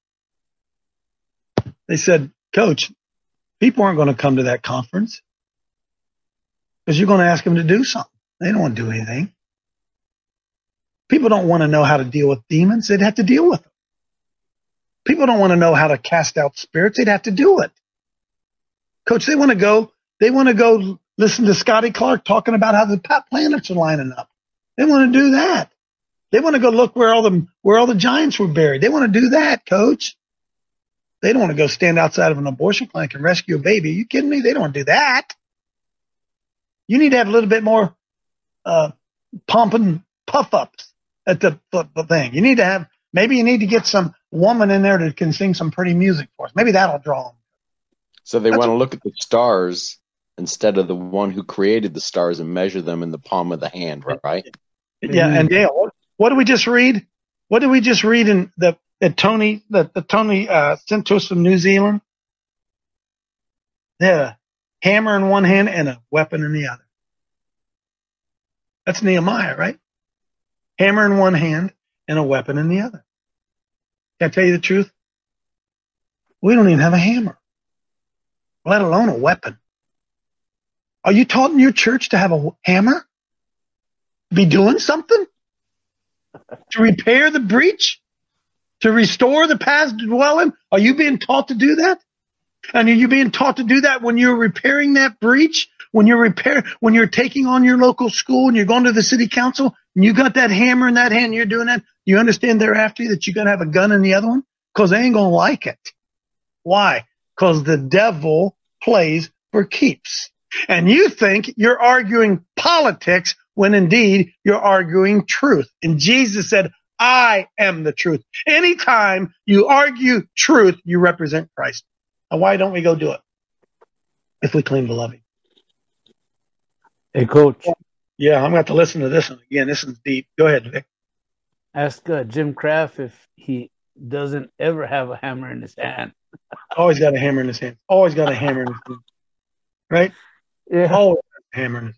They said, Coach, people aren't going to come to that conference because you're going to ask them to do something. They don't want to do anything. People don't want to know how to deal with demons. They'd have to deal with them. People don't want to know how to cast out spirits. They'd have to do it. Coach, they want to go, they want to go listen to Scotty Clark talking about how the planets are lining up. They want to do that. They want to go look where all the, where all the giants were buried. They want to do that, Coach. They don't want to go stand outside of an abortion clinic and rescue a baby. Are you kidding me? They don't want to do that. You need to have a little bit more uh, pump and puff ups at the, the, the thing. You need to have, maybe you need to get some woman in there that can sing some pretty music for us. Maybe that'll draw them. So they That's want to a- look at the stars instead of the one who created the stars and measure them in the palm of the hand, right? Yeah. And Dale, what, what did we just read? What did we just read in the, that Tony, that the Tony uh, sent to us from New Zealand? They had a hammer in one hand and a weapon in the other. That's Nehemiah, right? Hammer in one hand and a weapon in the other. Can I tell you the truth? We don't even have a hammer, let alone a weapon. Are you taught in your church to have a hammer? Be doing something? To repair the breach? To restore the paths to dwell in? Are you being taught to do that? And are you being taught to do that when you're repairing that breach? When you're repair, when you're taking on your local school and you're going to the city council and you got that hammer in that hand and you're doing that, you understand thereafter that you're going to have a gun in the other one? Because they ain't going to like it. Why? Because the devil plays for keeps. And you think you're arguing politics when indeed you're arguing truth. And Jesus said, I am the truth. Anytime you argue truth, you represent Christ. Now, why don't we go do it if we claim to love him? Hey, Coach. Yeah, I'm going to have to listen to this one again. This one's deep. Go ahead, Vic. Ask uh, Jim Kraft if he doesn't ever have a hammer in his hand. Always got a hammer in his hand. Always got a hammer in his hand. Right? Yeah. Always got a hammer in his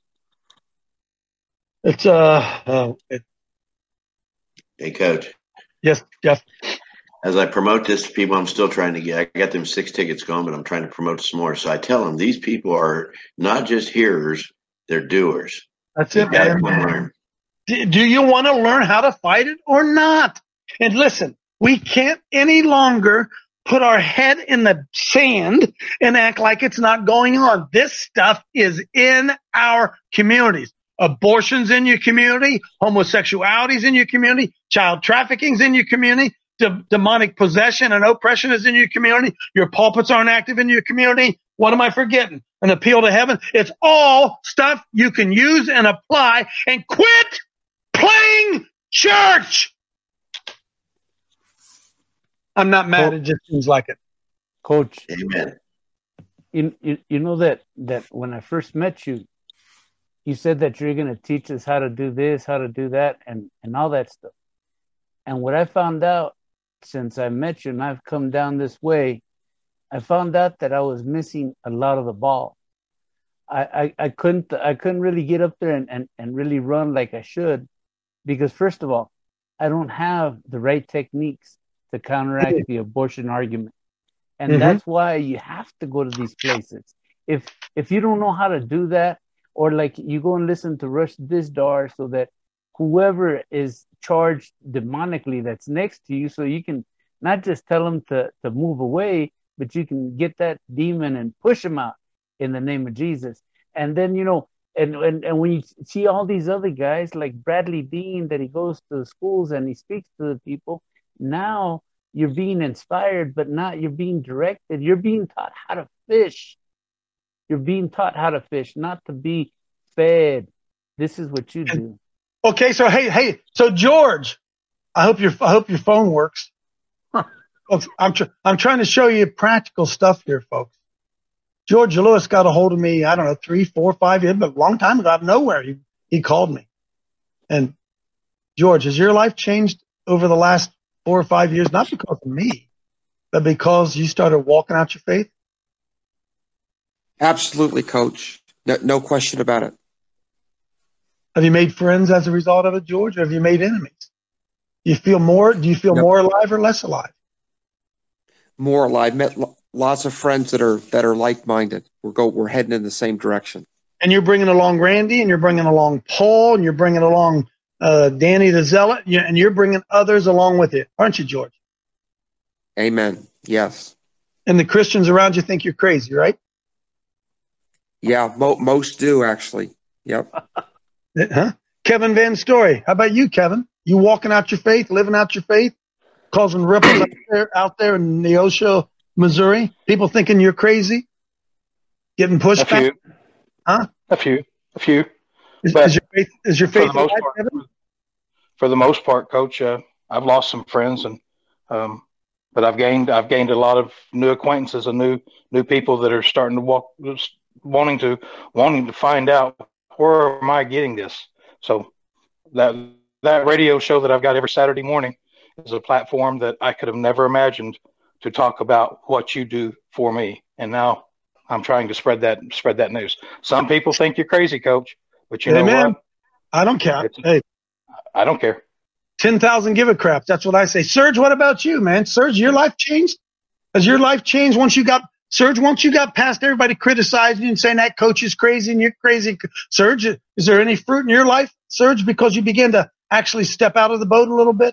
hand. It's, uh, uh it, Hey, Coach. Yes, Jeff. As I promote this to people, I'm still trying to get, I got them six tickets going, but I'm trying to promote some more. So I tell them these people are not just hearers, they're doers. That's You it, gotta man. come learn. Do do you want to learn how to fight it or not? And listen, we can't any longer put our head in the sand and act like it's not going on. This stuff is in our communities. Abortion's in your community, homosexuality's in your community, child trafficking's in your community, de- demonic possession and oppression is in your community, your pulpits aren't active in your community. What am I forgetting? An appeal to heaven? It's all stuff you can use and apply, and quit playing church. I'm not mad. It just seems like it. Coach. Amen. You, you, you know that, that when I first met you, you said that you're going to teach us how to do this, how to do that, and, and all that stuff. And what I found out since I met you and I've come down this way, I found out that I was missing a lot of the ball. I, I, I couldn't I couldn't really get up there and, and, and really run like I should, because first of all, I don't have the right techniques to counteract the abortion argument. And Mhm. that's why you have to go to these places. If if you don't know how to do that, or like you go and listen to Rush Dizdar so that whoever is charged demonically that's next to you, so you can not just tell them to, to move away, but you can get that demon and push him out in the name of Jesus. And then, you know, and, and, and when you see all these other guys like Bradley Dean, that he goes to the schools and he speaks to the people, now you're being inspired, but not you're being directed. You're being taught how to fish. You're being taught how to fish, not to be fed. This is what you do. Okay, so hey, hey, so George, I hope your I hope your phone works. Folks, I'm tr- I'm trying to show you practical stuff here, folks. George Lewis got a hold of me, I don't know, three, four, five years, but a long time ago, out of nowhere, he he called me. And George, has your life changed over the last four or five years? Not because of me, but because you started walking out your faith? Absolutely, Coach. No, no question about it. Have you made friends as a result of it, George, or have you made enemies? Do you feel more? Do you feel No. more alive or less alive? More alive. Met lo- lots of friends that are that are like minded. We're go. We're heading in the same direction. And you're bringing along Randy, and you're bringing along Paul, and you're bringing along uh, Danny the Zealot, you- and you're bringing others along with you, aren't you, George? Amen. Yes. And the Christians around you think you're crazy, right? Yeah. Mo- most do actually. Yep. Huh? Kevin Van Story, how about you, Kevin? You walking out your faith, living out your faith, causing ripples out there, out there in Neosho, Missouri? People thinking you're crazy, getting pushed A few. back. Huh? A few, a few. Is, But is your faith, is your for faith the most alive, part, Kevin? for the most part, Coach, uh, I've lost some friends, and um, but I've gained I've gained a lot of new acquaintances and new new people that are starting to walk, wanting to wanting to find out, where am I getting this? So that that radio show that I've got every Saturday morning is a platform that I could have never imagined to talk about what you do for me, and now I'm trying to spread that spread that news. Some people think you're crazy, Coach, but you know Amen. what? I don't care. It's- Hey, I don't care. ten thousand give a crap. That's what I say. Serge, what about you, man? Serge, your life changed? Has your life changed once you got Serge, once you got past everybody criticizing you and saying that coach is crazy and you're crazy, Serge, is there any fruit in your life, Serge, because you began to actually step out of the boat a little bit?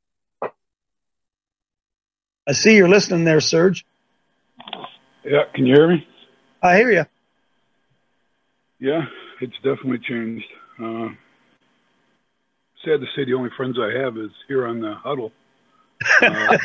I see you're listening there, Serge. Yeah, can you hear me? I hear you. Yeah, it's definitely changed. Uh, sad to say the only friends I have is here on the huddle. Uh,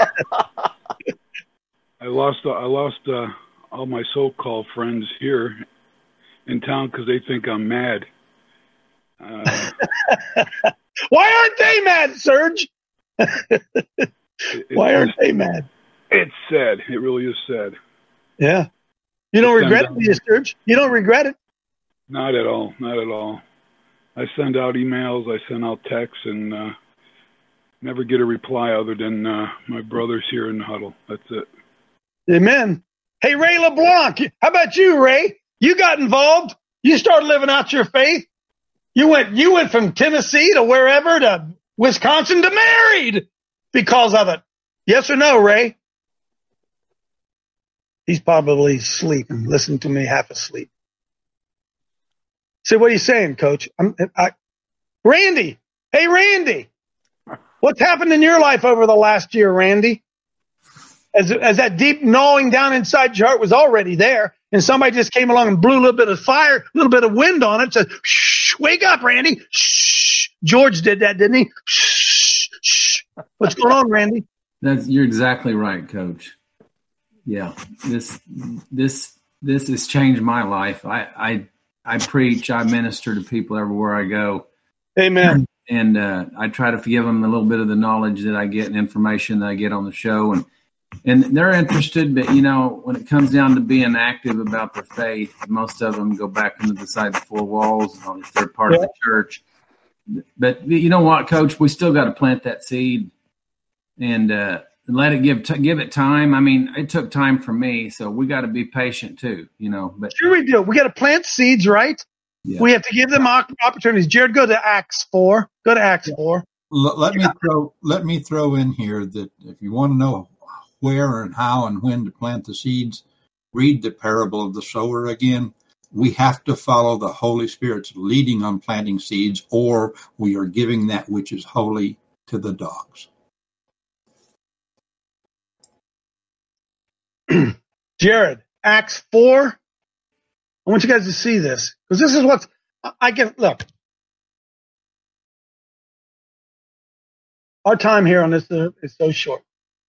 I lost I lost uh, all my so-called friends here in town because they think I'm mad. Uh, Why aren't they mad, Serge? it, Why aren't they mad? It's sad. It really is sad. Yeah. You don't Send regret out- it, do you, Serge? You don't regret it? Not at all. Not at all. I send out emails. I send out texts, and uh, never get a reply other than uh, my brothers here in the huddle. That's it. Amen. Hey, Ray LeBlanc, how about you, Ray? You got involved. You started living out your faith. You went, you went from Tennessee to wherever to Wisconsin to married because of it. Yes or no, Ray? He's probably sleeping. Listen to me, half asleep. So what are you saying, Coach? I'm, I, Randy. Hey, Randy. What's happened in your life over the last year, Randy? As, as that deep gnawing down inside your heart was already there, and somebody just came along and blew a little bit of fire, a little bit of wind on it, said, shh, wake up, Randy. Shh. George did that, didn't he? Shh, shh. What's going on, Randy? That's, you're exactly right, Coach. Yeah, this this this has changed my life. I I, I preach, I minister to people everywhere I go. Amen. And uh, I try to give them a little bit of the knowledge that I get and information that I get on the show, and and they're interested. But you know, when it comes down to being active about their faith, most of them go back into the side of the four walls if they're part of the church. But you know what, Coach? We still got to plant that seed and uh, let it give t- give it time. I mean, it took time for me, so we got to be patient too. You know, but sure we do. We got to plant seeds, right? Yeah. We have to give them opportunities. Jared, go to Acts four. Go to Acts four. Let, let me throw let me throw in here that if you want to know where and how and when to plant the seeds, read the parable of the sower again. We have to follow the Holy Spirit's leading on planting seeds, or we are giving that which is holy to the dogs. Jared, Acts four. I want you guys to see this because this is what I get. Look, our time here on this is so short.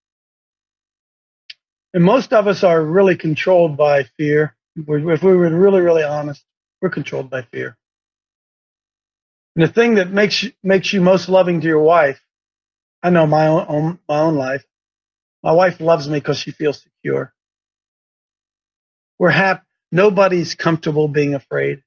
And most of us are really controlled by fear. If we were really, really honest, we're controlled by fear. And the thing that makes you, makes you most loving to your wife, I know my own, my own life. My wife loves me because she feels secure. We're happy. Nobody's comfortable being afraid.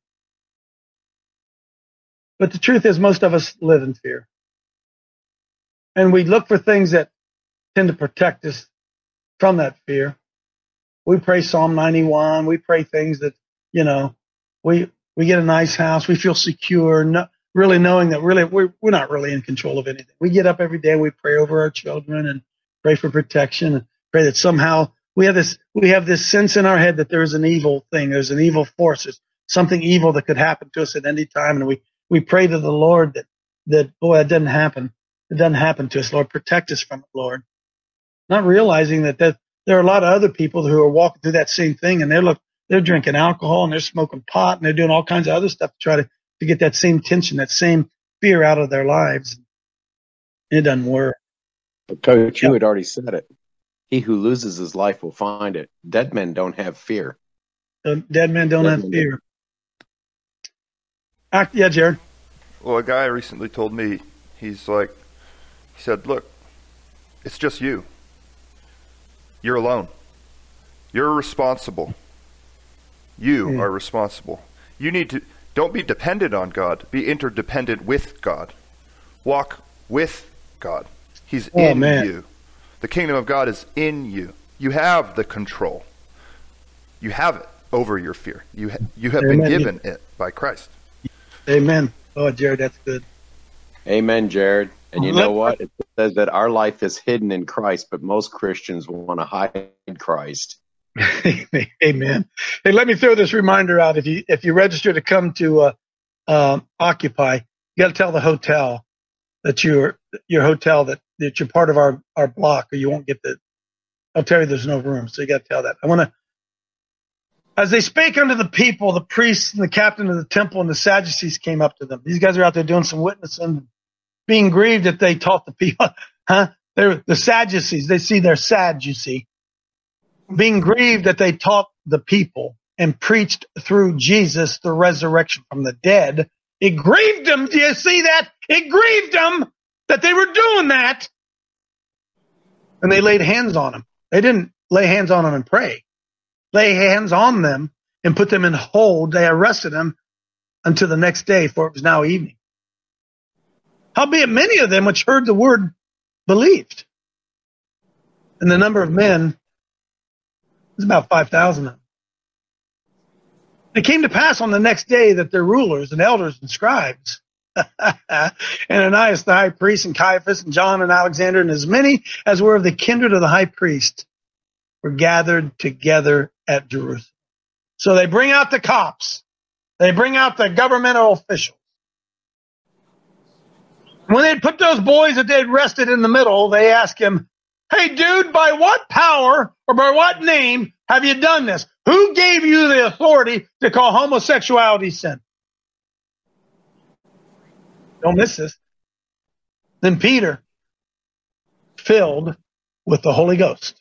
But the truth is, most of us live in fear. And we look for things that tend to protect us from that fear. We pray Psalm ninety-one. We pray things that, you know, we we get a nice house. We feel secure, not really knowing that really we're, we're not really in control of anything. We get up every day. We pray over our children and pray for protection and pray that somehow we have this we have this sense in our head that there's an evil thing. There's an evil force. There's something evil that could happen to us at any time. And we, we pray to the Lord that, that, boy, it doesn't happen. It doesn't happen to us. Lord, protect us from it, Lord. Not realizing that, that there are a lot of other people who are walking through that same thing, and they're look they're drinking alcohol and they're smoking pot and they're doing all kinds of other stuff to try to, to get that same tension, that same fear out of their lives. It doesn't work. But Coach, you had already said it. He who loses his life will find it. Dead men don't have fear. So dead men don't Dead have men fear. Act, yeah, Jared. Well, a guy recently told me, he's like, he said, look, it's just you. You're alone. You're responsible. You Mm. are responsible. You need to, don't be dependent on God. Be interdependent with God. Walk with God. He's Oh, in man. you. The kingdom of God is in you. You have the control. You have it over your fear. You ha- you have Amen. been given it by Christ. Amen. Oh, Jared, that's good. Amen, Jared. And you Let- know what? It says that our life is hidden in Christ, but most Christians want to hide Christ. Amen. Hey, let me throw this reminder out. If you if you register to come to uh, uh, Occupy, you got to tell the hotel that you're your hotel that, that you're part of our, our block, or you won't get the. I'll tell you, there's no room, so you got to tell that. I want to. As they spake unto the people, the priests and the captain of the temple and the Sadducees came up to them. These guys are out there doing some witnessing, being grieved that they taught the people. Huh? They're the Sadducees. They see they're sad, you see. Being grieved that they taught the people and preached through Jesus the resurrection from the dead. It grieved them. Do you see that? It grieved them that they were doing that. And they laid hands on them. They didn't lay hands on them and pray. Lay hands on them and put them in hold. They arrested them until the next day, for it was now evening. Howbeit many of them which heard the word believed. And the number of men was about five thousand of them. It came to pass on the next day that their rulers and elders and scribes, Ananias the high priest, and Caiaphas, and John, and Alexander, and as many as were of the kindred of the high priest, were gathered together at Jerusalem. So they bring out the cops. They bring out the governmental officials. When they put those boys that they'd arrested in the middle, they ask him, hey, dude, by what power or by what name have you done this? Who gave you the authority to call homosexuality sin? Don't miss this. Then Peter, filled with the Holy Ghost,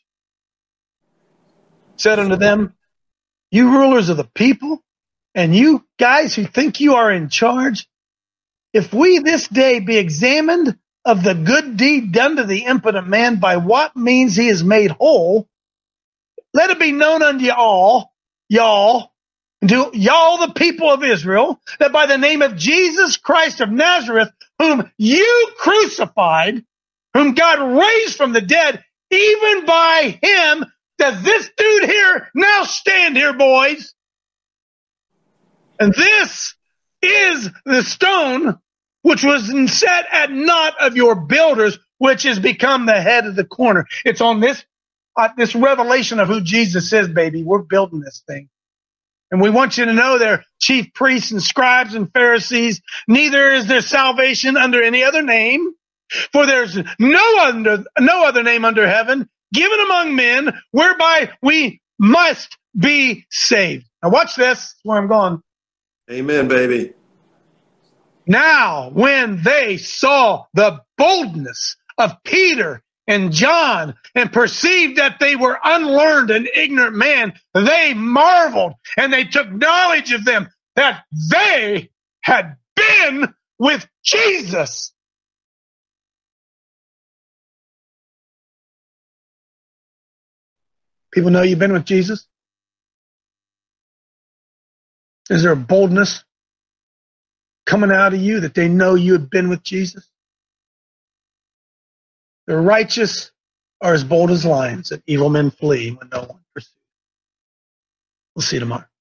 said unto them, you rulers of the people, and you guys who think you are in charge, if we this day be examined of the good deed done to the impotent man, by what means he is made whole, let it be known unto y'all, y'all, to y'all the people of Israel, that by the name of Jesus Christ of Nazareth, whom you crucified, whom God raised from the dead, even by him, does this dude here now stand here, boys? And this is the stone which was set at naught of your builders, which has become the head of the corner. It's on this, uh, this revelation of who Jesus is, baby. We're building this thing. And we want you to know there, chief priests and scribes and Pharisees, neither is there salvation under any other name, for there's no under, no other name under heaven given among men whereby we must be saved. Now watch this. That's where I'm going. Amen, baby. Now, when they saw the boldness of Peter and John and perceived that they were unlearned and ignorant men, they marveled, and they took knowledge of them that they had been with Jesus. People know you've been with Jesus? Is there a boldness coming out of you that they know you have been with Jesus? The righteous are as bold as lions, and evil men flee when no one pursues. We'll see you tomorrow.